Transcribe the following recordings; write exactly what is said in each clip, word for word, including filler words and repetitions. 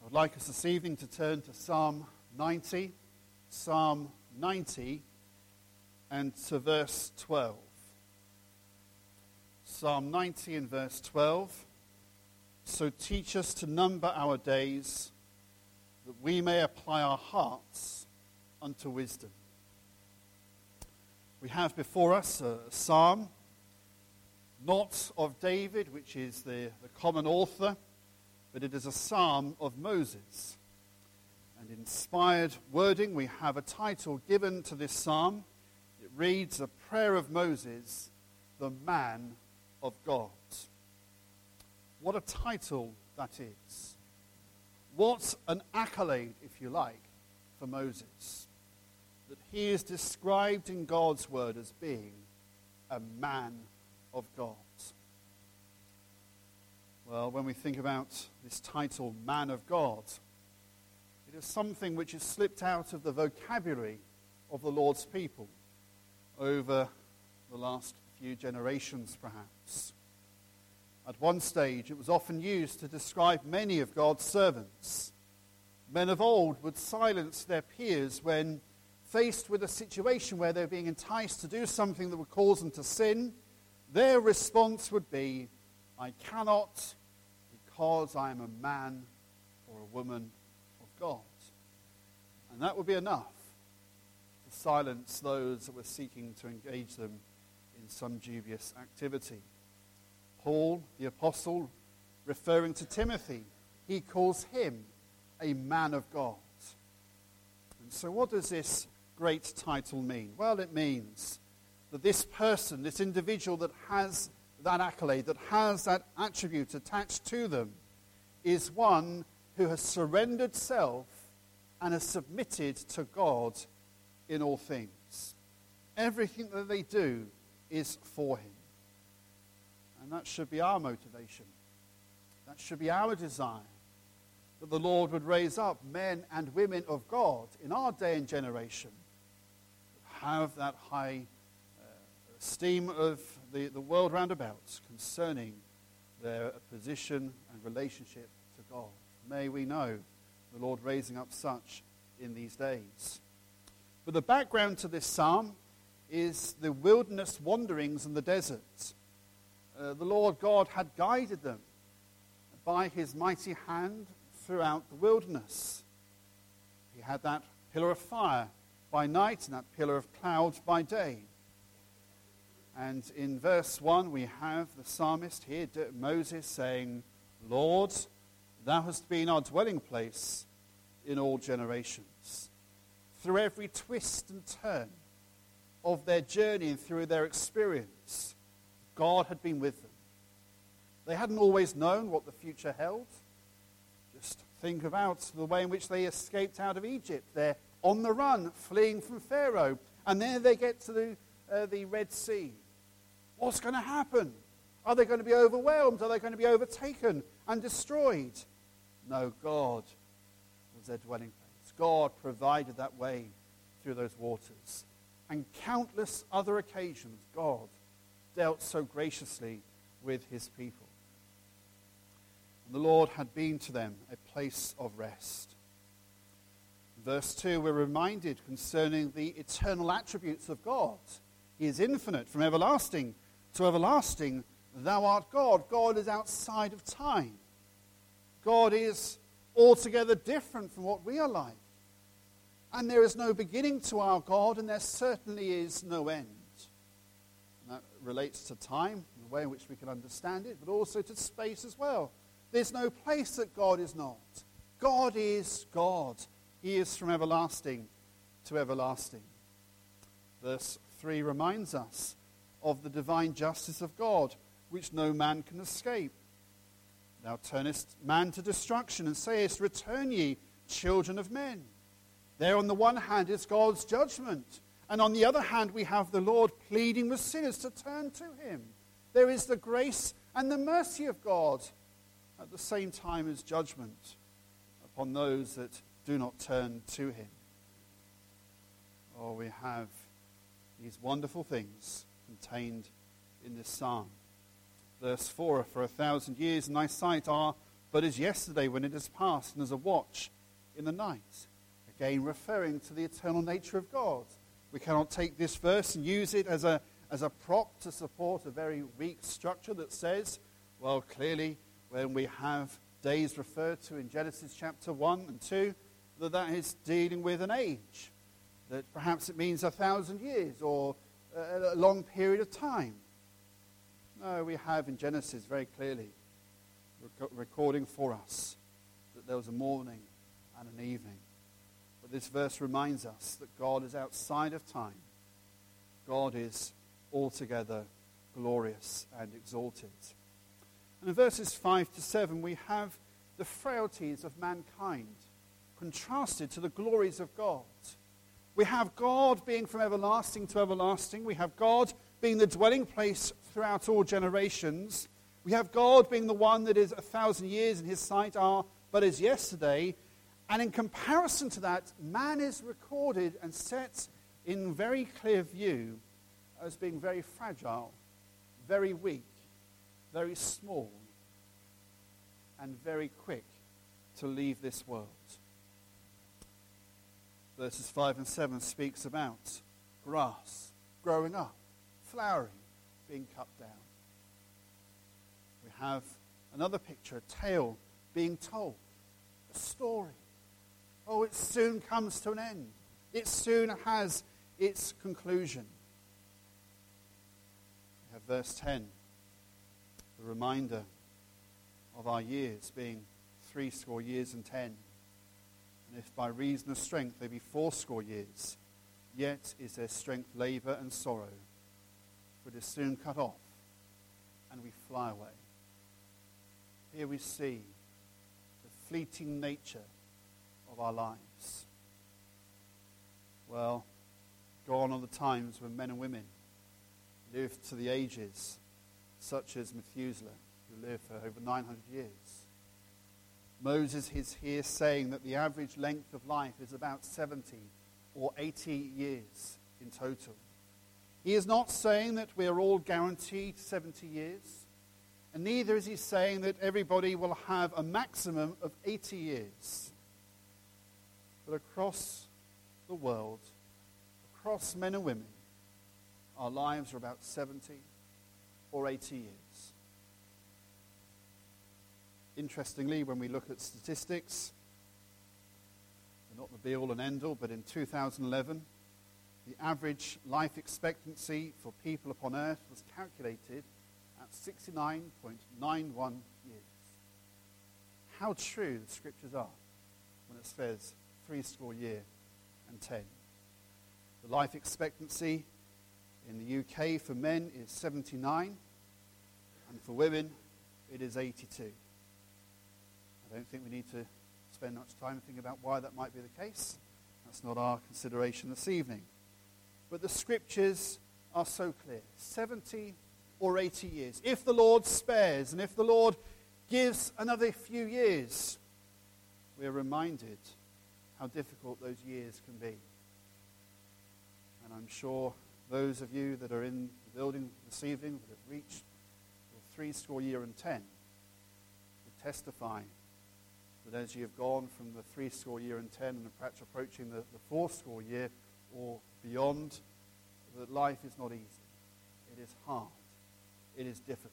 I'd like us this evening to turn to Psalm ninety, Psalm ninety, and to verse twelve. Psalm ninety and verse twelve. So teach us to number our days, that we may apply our hearts unto wisdom. We have before us a psalm, not of David, which is the, the common author, but it is a psalm of Moses. And inspired wording, we have a title given to this psalm. It reads, A Prayer of Moses, the Man of God. What a title that is. What an accolade, if you like, for Moses. That he is described in God's word as being a man of God. Well, when we think about this title, Man of God, it is something which has slipped out of the vocabulary of the Lord's people over the last few generations, perhaps. At one stage, it was often used to describe many of God's servants. Men of old would silence their peers when faced with a situation where they're being enticed to do something that would cause them to sin. Their response would be, I cannot, because I am a man or a woman of God. And that would be enough to silence those that were seeking to engage them in some dubious activity. Paul, the apostle, referring to Timothy, he calls him a man of God. And so what does this great title mean? Well, it means that this person, this individual that has that accolade, that has that attribute attached to them, is one who has surrendered self and has submitted to God in all things. Everything that they do is for him. And that should be our motivation. That should be our desire. That the Lord would raise up men and women of God in our day and generation who have that high uh, esteem of the, the world round about concerning their position and relationship to God. May we know the Lord raising up such in these days. But the background to this psalm is the wilderness wanderings in the desert. Uh, the Lord God had guided them by his mighty hand throughout the wilderness. He had that pillar of fire by night and that pillar of cloud by day. And in verse one we have the psalmist here, Moses, saying, Lord, thou hast been our dwelling place in all generations. Through every twist and turn of their journey and through their experience, God had been with them. They hadn't always known what the future held. Just think about the way in which they escaped out of Egypt. They're on the run, fleeing from Pharaoh. And then they get to the, uh, the Red Sea. What's going to happen? Are they going to be overwhelmed? Are they going to be overtaken and destroyed? No, God was their dwelling place. God provided that way through those waters. And countless other occasions, God dealt so graciously with his people. And the Lord had been to them a place of rest. In verse two, we're reminded concerning the eternal attributes of God. He is infinite, from everlasting to everlasting. Thou art God. God is outside of time. God is altogether different from what we are like. And there is no beginning to our God, and there certainly is no end. And that relates to time, in the way in which we can understand it, but also to space as well. There's no place that God is not. God is God. He is from everlasting to everlasting. Verse three reminds us of the divine justice of God, which no man can escape. Thou turnest man to destruction, and sayest, Return ye, children of men. There on the one hand is God's judgment, and on the other hand we have the Lord pleading with sinners to turn to him. There is the grace and the mercy of God at the same time as judgment upon those that do not turn to him. Oh, we have these wonderful things contained in this psalm. Verse four, For a thousand years in thy sight are but as yesterday when it is past, and as a watch in the night. Again, referring to the eternal nature of God. We cannot take this verse and use it as a, as a prop to support a very weak structure that says, well, clearly, when we have days referred to in Genesis chapter one and two, that that is dealing with an age. That perhaps it means a thousand years or a, a long period of time. No, we have in Genesis very clearly rec- recording for us that there was a morning and an evening. But this verse reminds us that God is outside of time. God is altogether glorious and exalted. And in verses five to seven, we have the frailties of mankind contrasted to the glories of God. We have God being from everlasting to everlasting. We have God being the dwelling place throughout all generations. We have God being the one that is a thousand years in his sight are but as yesterday. And in comparison to that, man is recorded and set in very clear view as being very fragile, very weak, very small, and very quick to leave this world. Verses five and seven speaks about grass growing up, flowering, being cut down. We have another picture, a tale being told, a story. Oh, it soon comes to an end. It soon has its conclusion. We have verse ten, the reminder of our years being threescore years and ten. And if by reason of strength they be fourscore years, yet is their strength labour and sorrow, for it is soon cut off, and we fly away. Here we see the fleeting nature of our lives. Well, gone are the times when men and women lived to the ages, such as Methuselah, who lived for over nine hundred years. Moses is here saying that the average length of life is about seventy or eighty years in total. He is not saying that we are all guaranteed seventy years, and neither is he saying that everybody will have a maximum of eighty years. But across the world, across men and women, our lives are about seventy or eighty years. Interestingly, when we look at statistics, they're not the be-all and end-all, but in two thousand eleven, the average life expectancy for people upon earth was calculated at sixty-nine point nine one years. How true the scriptures are when it says threescore year and ten. The life expectancy in the U K for men is seventy-nine, and for women it is eighty-two. I don't think we need to spend much time thinking about why that might be the case. That's not our consideration this evening. But the scriptures are so clear. seventy or eighty years. If the Lord spares, and if the Lord gives another few years, we are reminded how difficult those years can be. And I'm sure those of you that are in the building this evening that have reached the threescore year and ten will testify that as you have gone from the threescore year and ten and perhaps approaching the, the fourscore year or beyond, that life is not easy. It is hard. It is difficult.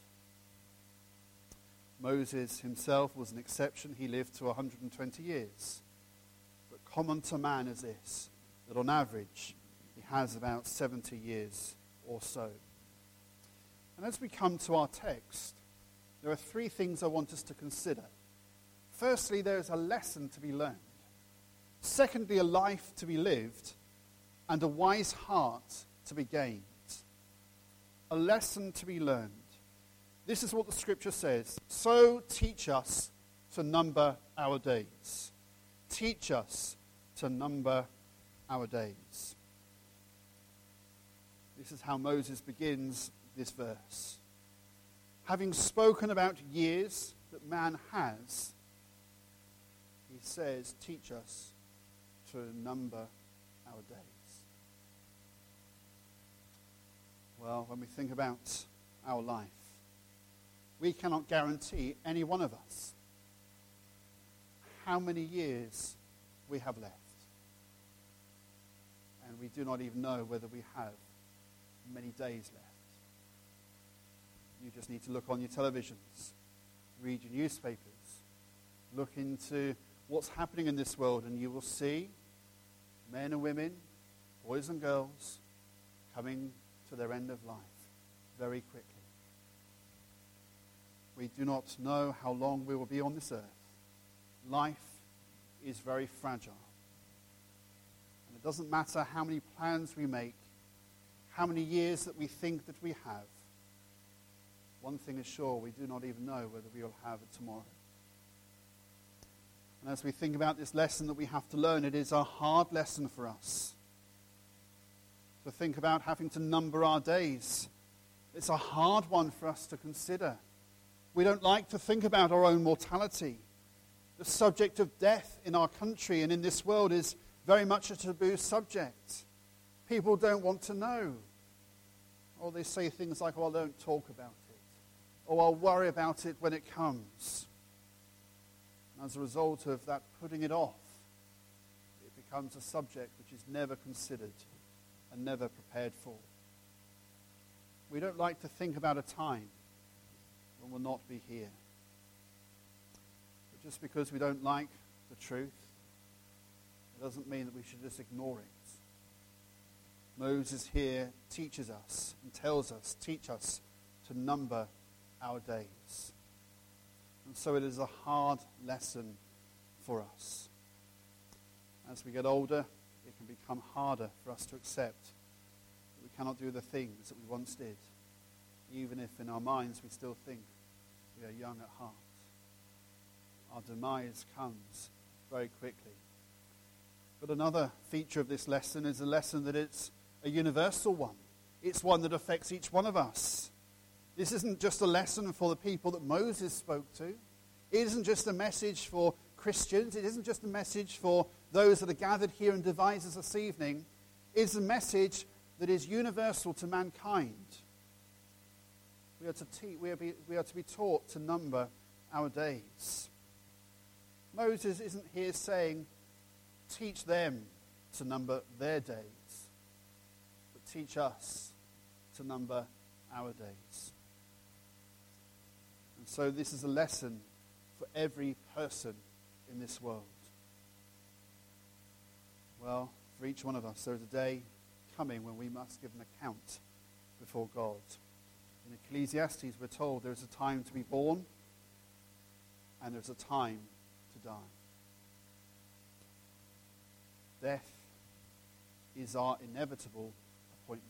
Moses himself was an exception. He lived to one hundred twenty years. But common to man is this, that on average he has about seventy years or so. And as we come to our text, there are three things I want us to consider. Firstly, there is a lesson to be learned. Secondly, a life to be lived, and a wise heart to be gained. A lesson to be learned. This is what the scripture says. So teach us to number our days. Teach us to number our days. This is how Moses begins this verse. Having spoken about years that man has, he says, teach us to number our days. Well, when we think about our life, we cannot guarantee any one of us how many years we have left. And we do not even know whether we have many days left. You just need to look on your televisions, read your newspapers, look into what's happening in this world, and you will see men and women, boys and girls, coming to their end of life very quickly. We do not know how long we will be on this earth. Life is very fragile. And it doesn't matter how many plans we make, how many years that we think that we have. One thing is sure, we do not even know whether we will have it tomorrow. And as we think about this lesson that we have to learn, it is a hard lesson for us. To think about having to number our days. It's a hard one for us to consider. We don't like to think about our own mortality. The subject of death in our country and in this world is very much a taboo subject. People don't want to know. Or they say things like, oh, I don't talk about it. Or I'll worry about it when it comes. And as a result of that putting it off, it becomes a subject which is never considered and never prepared for. We don't like to think about a time when we'll not be here. But just because we don't like the truth, it doesn't mean that we should just ignore it. Moses here teaches us and tells us, teach us to number our days. And so it is a hard lesson for us. As we get older, it can become harder for us to accept that we cannot do the things that we once did, even if in our minds we still think we are young at heart. Our demise comes very quickly. But another feature of this lesson is a lesson that it's a universal one. It's one that affects each one of us. This isn't just a lesson for the people that Moses spoke to. It isn't just a message for Christians. It isn't just a message for those that are gathered here in Devizes this evening. It's a message that is universal to mankind. We are to, te- we are be- we are to be taught to number our days. Moses isn't here saying, teach them to number their days, but teach us to number our days. And so this is a lesson for every person in this world. Well, for each one of us, there is a day coming when we must give an account before God. In Ecclesiastes, we're told there is a time to be born and there's a time to die. Death is our inevitable appointment.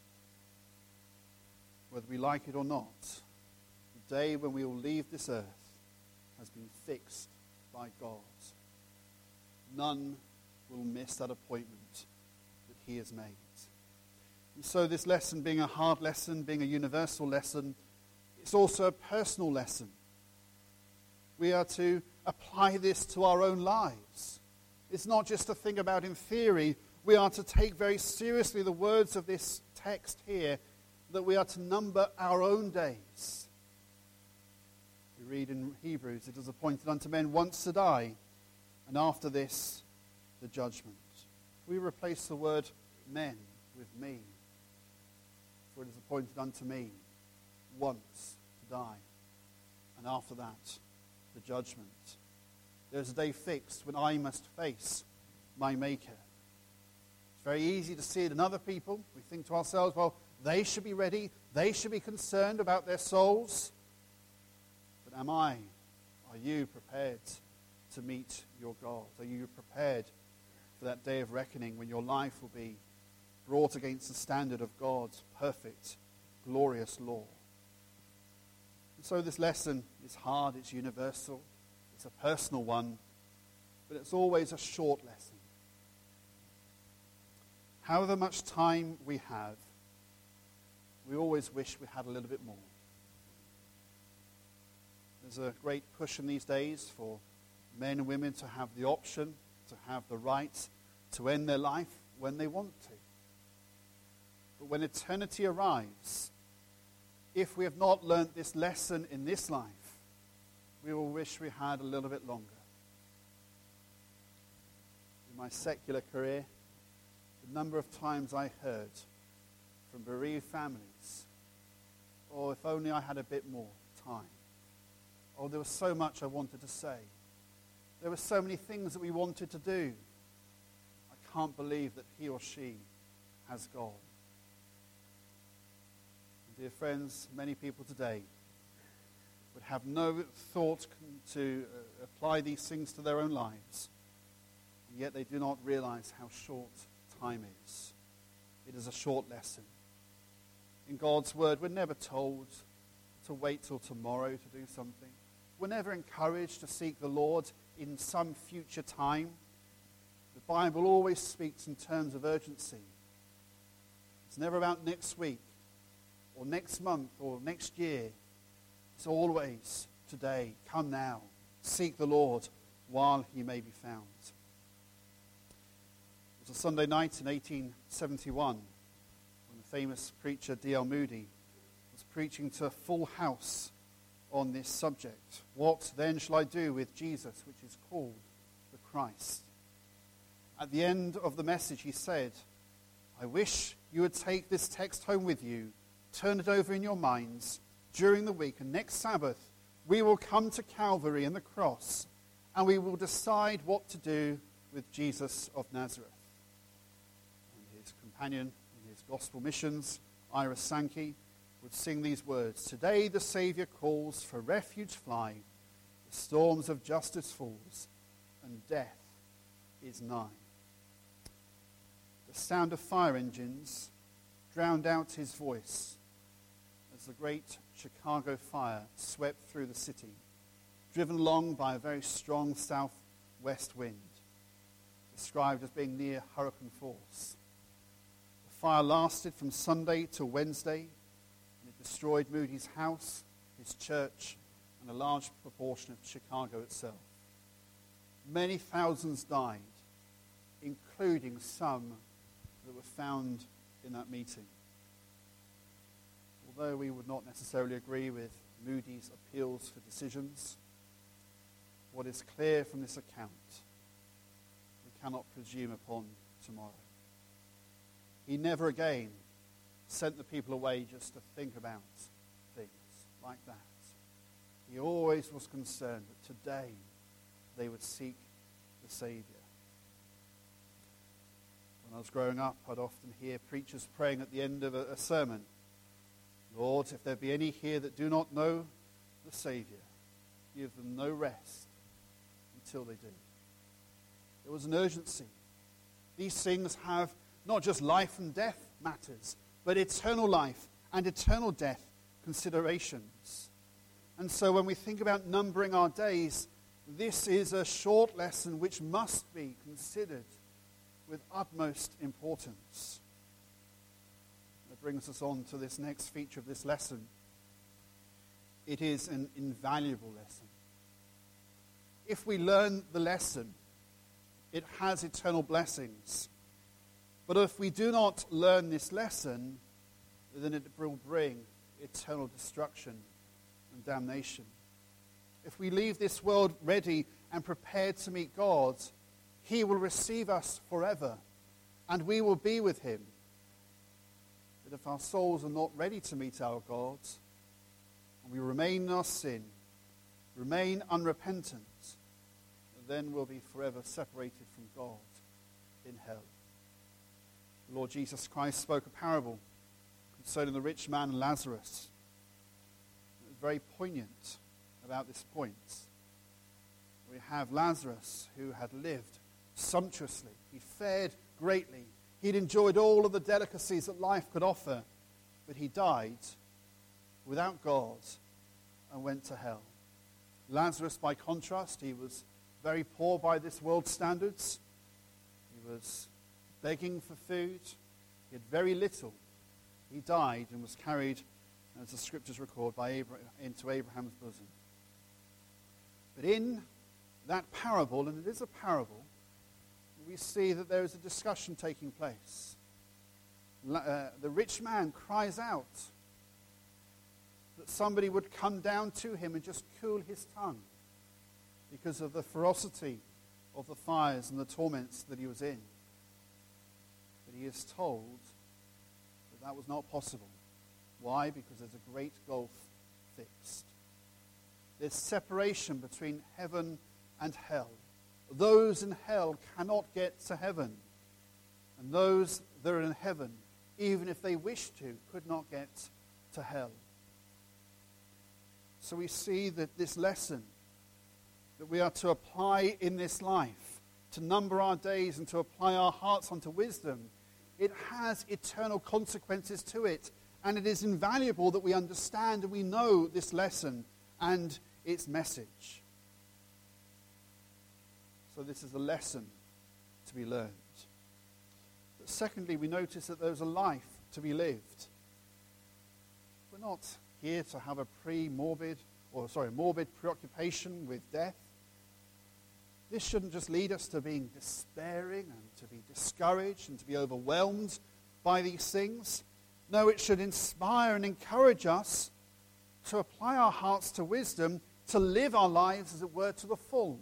Whether we like it or not, the day when we will leave this earth has been fixed by God. None will miss that appointment that he has made. And so this lesson, being a hard lesson, being a universal lesson, it's also a personal lesson. We are to apply this to our own lives. It's not just a thing about in theory. We are to take very seriously the words of this text here, that we are to number our own days. We read in Hebrews, it is appointed unto men once to die, and after this, the judgment. We replace the word men with me. For it is appointed unto me once to die, and after that, the judgment. There's a day fixed when I must face my Maker. It's very easy to see it in other people. We think to ourselves, well, they should be ready. They should be concerned about their souls. But am I? Are you prepared to meet your God? Are you prepared for that day of reckoning when your life will be brought against the standard of God's perfect, glorious law? And so this lesson is hard, it's universal, it's a personal one, but it's always a short lesson. However much time we have, we always wish we had a little bit more. There's a great push in these days for men and women to have the option, to have the right to end their life when they want to. But when eternity arrives, if we have not learnt this lesson in this life, we will wish we had a little bit longer. in my secular career, the number of times I heard from bereaved families, oh, if only I had a bit more time. Oh, there was so much I wanted to say. There were so many things that we wanted to do. I can't believe that he or she has gone. And dear friends, many people today would have no thought to uh, apply these things to their own lives, and yet they do not realize how short time is. It is a short lesson. In God's word, we're never told to wait till tomorrow to do something. We're never encouraged to seek the Lord in some future time. The Bible always speaks in terms of urgency. It's never about next week or next month or next year. It's always today. Come now. Seek the Lord while he may be found. It was a Sunday night in eighteen seventy-one when the famous preacher D L Moody was preaching to a full house on this subject. What then shall I do with Jesus, which is called the Christ? At the end of the message he said, I wish you would take this text home with you, turn it over in your minds during the week, and next Sabbath we will come to Calvary and the cross, and we will decide what to do with Jesus of Nazareth. And his companion in his gospel missions, Ira Sankey, would sing these words, Today the Saviour calls, for refuge fly, the storms of justice falls, and death is nigh. The sound of fire engines drowned out his voice as the great Chicago fire swept through the city, driven along by a very strong southwest wind, described as being near hurricane force. The fire lasted from Sunday to Wednesday, destroyed Moody's house, his church, and a large proportion of Chicago itself. Many thousands died, including some that were found in that meeting. Although we would not necessarily agree with Moody's appeals for decisions, what is clear from this account, we cannot presume upon tomorrow. He never again sent the people away just to think about things like that. He always was concerned that today they would seek the Saviour. When I was growing up, I'd often hear preachers praying at the end of a, a sermon, Lord, if there be any here that do not know the Saviour, give them no rest until they do. There was an urgency. These things have not just life and death matters, but eternal life and eternal death considerations. And so when we think about numbering our days, this is a short lesson which must be considered with utmost importance. That brings us on to this next feature of this lesson. It is an invaluable lesson. If we learn the lesson, it has eternal blessings. But if we do not learn this lesson, then it will bring eternal destruction and damnation. If we leave this world ready and prepared to meet God, he will receive us forever, and we will be with him. But if our souls are not ready to meet our God, and we remain in our sin, remain unrepentant, then we'll be forever separated from God in hell. The Lord Jesus Christ spoke a parable concerning the rich man and Lazarus. It was very poignant about this point. We have Lazarus who had lived sumptuously. He fared greatly. He'd enjoyed all of the delicacies that life could offer, but he died without God and went to hell. Lazarus, by contrast, he was very poor by this world's standards. He was begging for food. He had very little. He died and was carried, as the scriptures record, by Abraham, into Abraham's bosom. But in that parable, and it is a parable, we see that there is a discussion taking place. Uh, the rich man cries out that somebody would come down to him and just cool his tongue because of the ferocity of the fires and the torments that he was in. But he is told that that was not possible. Why? Because there's a great gulf fixed. There's separation between heaven and hell. Those in hell cannot get to heaven. And those that are in heaven, even if they wished to, could not get to hell. So we see that this lesson that we are to apply in this life, to number our days and to apply our hearts unto wisdom, it has eternal consequences to it. And it is invaluable that we understand and we know this lesson and its message. So this is a lesson to be learned. But secondly, we notice that there's a life to be lived. We're not here to have a pre-morbid, or sorry, morbid preoccupation with death. This shouldn't just lead us to being despairing and to be discouraged and to be overwhelmed by these things. No, it should inspire and encourage us to apply our hearts to wisdom, to live our lives, as it were, to the full.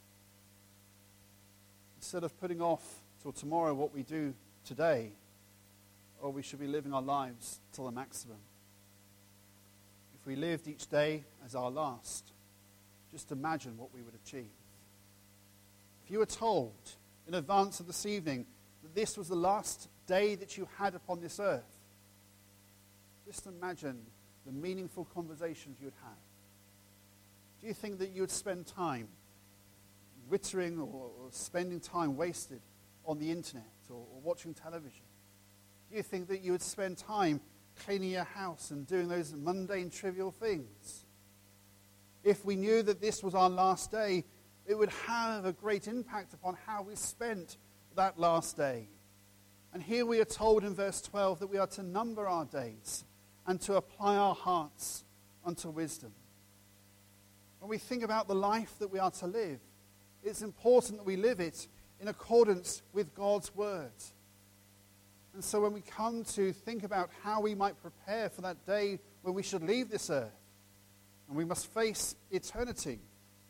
Instead of putting off till tomorrow what we do today, or we should be living our lives till the maximum. If we lived each day as our last, just imagine what we would achieve. If you were told in advance of this evening that this was the last day that you had upon this earth, just imagine the meaningful conversations you would have. Do you think that you would spend time wittering or, or spending time wasted on the internet or, or watching television? Do you think that you would spend time cleaning your house and doing those mundane, trivial things? If we knew that this was our last day, it would have a great impact upon how we spent that last day. And here we are told in verse twelve that we are to number our days and to apply our hearts unto wisdom. When we think about the life that we are to live, it's important that we live it in accordance with God's word. And so when we come to think about how we might prepare for that day when we should leave this earth, and we must face eternity,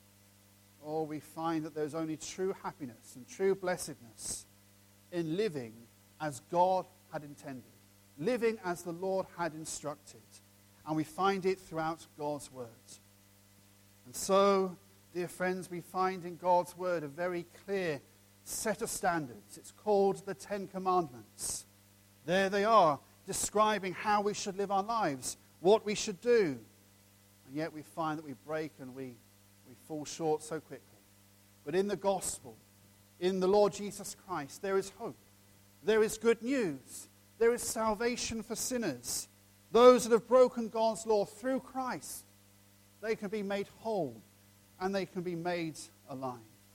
or we find that there's only true happiness and true blessedness in living as God had intended, living as the Lord had instructed. And we find it throughout God's word. And so, dear friends, we find in God's word a very clear set of standards. It's called the Ten Commandments. There they are, describing how we should live our lives, what we should do. And yet we find that we break and we, we fall short so quickly. But in the gospel, in the Lord Jesus Christ, there is hope. There is good news. There is salvation for sinners. Those that have broken God's law through Christ, they can be made whole and they can be made alive.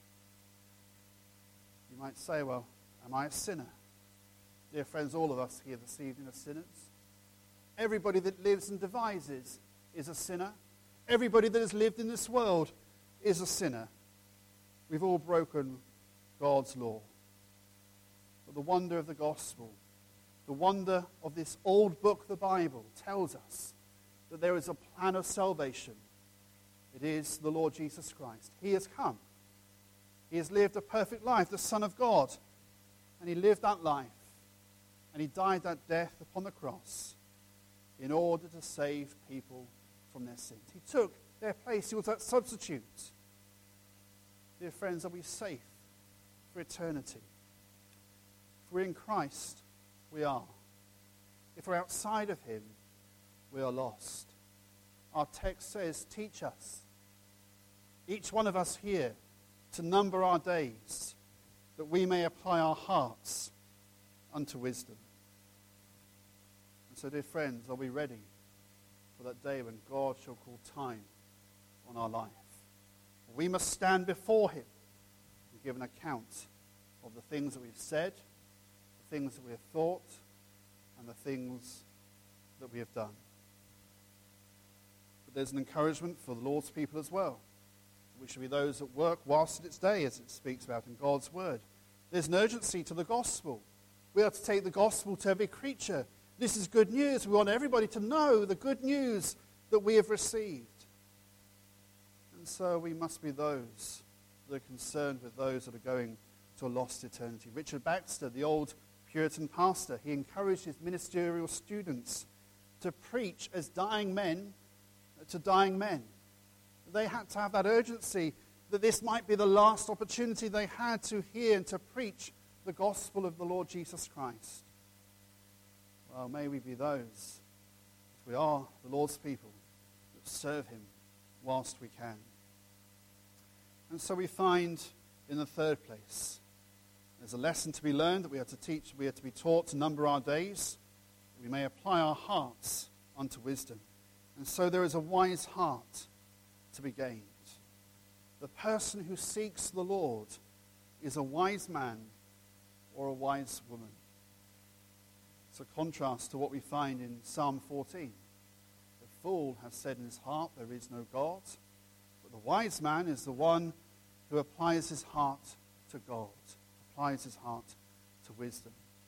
You might say, well, am I a sinner? Dear friends, all of us here this evening are sinners. Everybody that lives and devises is a sinner. Everybody that has lived in this world is a sinner. We've all broken God's law. But the wonder of the gospel, the wonder of this old book, the Bible, tells us that there is a plan of salvation. It is the Lord Jesus Christ. He has come. He has lived a perfect life, the Son of God. And he lived that life. And he died that death upon the cross in order to save people from their sins. He took their place. He was that substitute. Dear friends, are we safe for eternity? If we're in Christ, we are. If we're outside of him, we are lost. Our text says, teach us, each one of us here, to number our days, that we may apply our hearts unto wisdom. And so, dear friends, are we ready for that day when God shall call time on our life? We must stand before him and give an account of the things that we've said, the things that we have thought, and the things that we have done. But there's an encouragement for the Lord's people as well. We should be those that work whilst it's day, as it speaks about in God's word. There's an urgency to the gospel. We are to take the gospel to every creature. This is good news. We want everybody to know the good news that we have received. And so we must be those that are concerned with those that are going to a lost eternity. Richard Baxter, the old Puritan pastor, he encouraged his ministerial students to preach as dying men to dying men. They had to have that urgency that this might be the last opportunity they had to hear and to preach the gospel of the Lord Jesus Christ. Well, may we be those, if we are the Lord's people, that serve him whilst we can. And so we find in the third place, there's a lesson to be learned that we are to teach, we are to be taught to number our days, that we may apply our hearts unto wisdom. And so there is a wise heart to be gained. The person who seeks the Lord is a wise man or a wise woman. It's a contrast to what we find in Psalm fourteen. The fool has said in his heart, there is no God. But the wise man is the one who applies his heart to God, applies his heart to wisdom.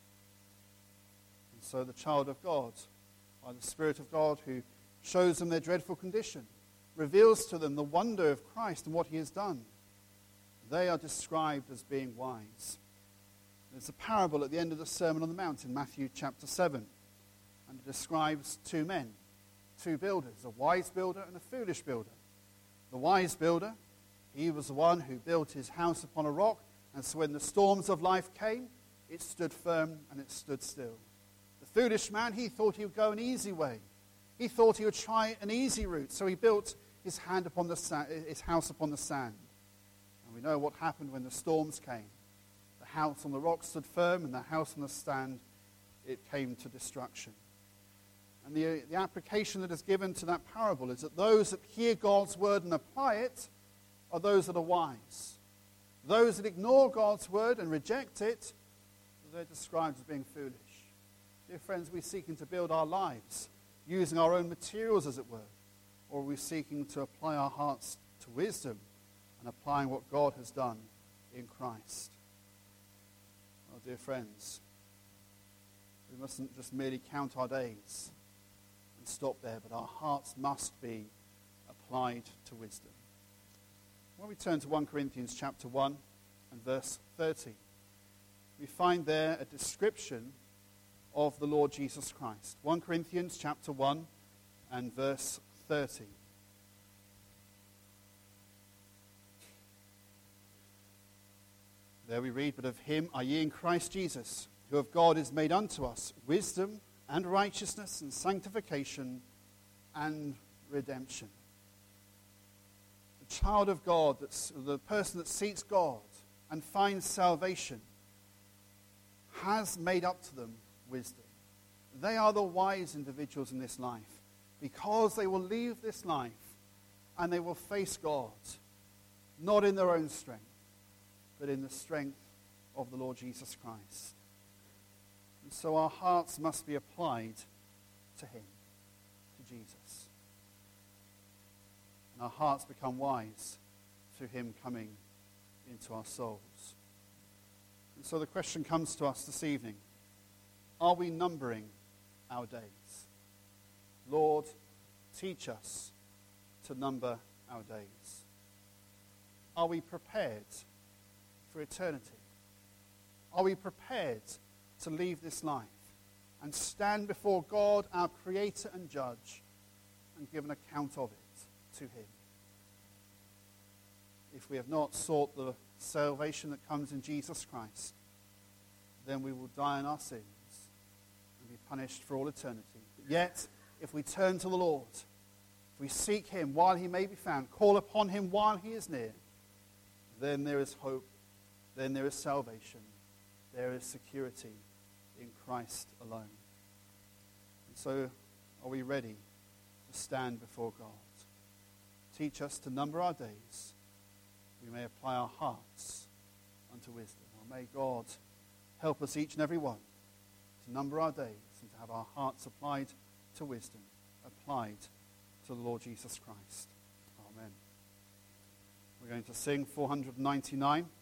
And so the child of God, by the Spirit of God, who shows them their dreadful condition, reveals to them the wonder of Christ and what he has done, they are described as being wise. There's a parable at the end of the Sermon on the Mount in Matthew chapter seven, and it describes two men, two builders, a wise builder and a foolish builder. The wise builder, he was the one who built his house upon a rock, and so when the storms of life came, it stood firm and it stood still. The foolish man, he thought he would go an easy way. He thought he would try an easy route, so he built his, hand upon the sa- his house upon the sand. And we know what happened when the storms came. The house on the rock stood firm, and the house on the sand, it came to destruction. And the, the application that is given to that parable is that those that hear God's word and apply it are those that are wise. Those that ignore God's word and reject it, they're described as being foolish. Dear friends, we're seeking to build our lives using our own materials, as it were, or are we seeking to apply our hearts to wisdom and applying what God has done in Christ? Well, dear friends, we mustn't just merely count our days and stop there, but our hearts must be applied to wisdom. When we turn to First Corinthians chapter one and verse thirty, we find there a description of the Lord Jesus Christ. First Corinthians chapter one and verse thirty. There we read, "But of him are ye in Christ Jesus, who of God is made unto us wisdom and righteousness and sanctification and redemption." The child of God, that's the person that seeks God and finds salvation, has made up to them wisdom. They are the wise individuals in this life because they will leave this life and they will face God, not in their own strength, but in the strength of the Lord Jesus Christ. And so our hearts must be applied to him, to Jesus. And our hearts become wise through him coming into our souls. And so the question comes to us this evening: are we numbering our days? Lord, teach us to number our days. Are we prepared for eternity? Are we prepared to leave this life and stand before God, our Creator and Judge, and give an account of it to him? If we have not sought the salvation that comes in Jesus Christ, then we will die in our sins and be punished for all eternity. But yet, if we turn to the Lord, if we seek him while he may be found, call upon him while he is near, then there is hope, then there is salvation, there is security in Christ alone. And so, are we ready to stand before God? Teach us to number our days, we may apply our hearts unto wisdom. Or may God help us each and every one to number our days and to have our hearts applied to wisdom, applied to the Lord Jesus Christ. Amen. We're going to sing four hundred ninety-nine.